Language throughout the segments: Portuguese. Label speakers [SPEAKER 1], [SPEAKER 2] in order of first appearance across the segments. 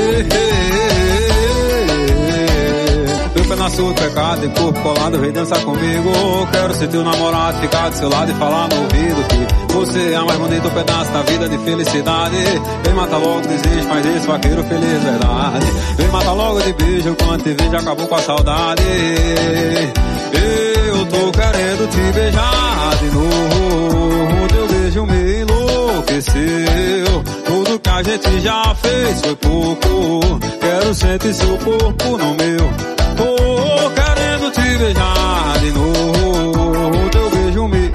[SPEAKER 1] Meu pedaço do pecado e corpo colado, vem dançar comigo. Quero ser teu namorado, ficar do seu lado e falar no ouvido que você é a mais bonito pedaço da vida de felicidade. Vem matar logo o desejo, faz esse vaqueiro feliz, verdade. Vem matar logo de beijo, quando te vejo acabou com a saudade. Eu tô querendo te beijar de novo, teu beijo me enlouqueceu. Tudo que a gente já fez foi pouco, quero sentir seu corpo no meu. Tô querendo te beijar de novo, teu beijo me...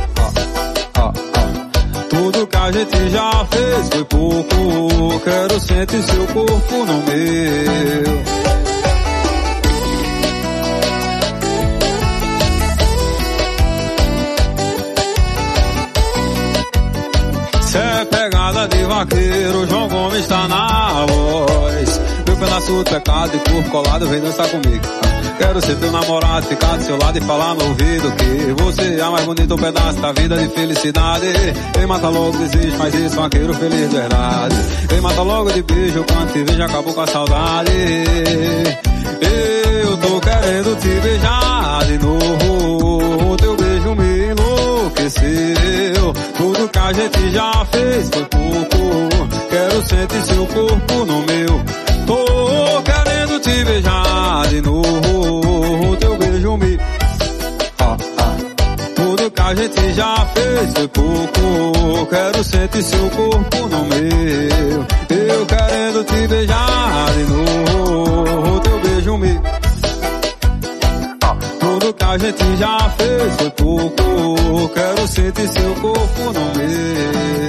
[SPEAKER 1] Tudo que a gente já fez foi pouco, quero sentir seu corpo no meu. Cê é pegada de vaqueiro, João Gomes tá na voz. Meu pedaço do pecado e corpo colado, vem dançar comigo. Quero ser teu namorado, ficar do seu lado e falar no ouvido que você é a mais bonito pedaço da vida de felicidade. Vem matar logo o desejo, faz isso, vaqueiro feliz, verdade. Vem matar logo de beijo, quando te vejo acabou com a saudade. Eu tô querendo te beijar de novo, teu beijo me enlouqueceu. Tudo que a gente já fez foi pouco, quero sentir seu corpo no meu. Tô querendo te beijar de novo, teu beijo me... Tudo que a gente já fez foi pouco, quero sentir seu corpo no meu. Eu querendo te beijar de novo, teu beijo me... Tudo que a gente já fez foi pouco, quero sentir seu corpo no meu.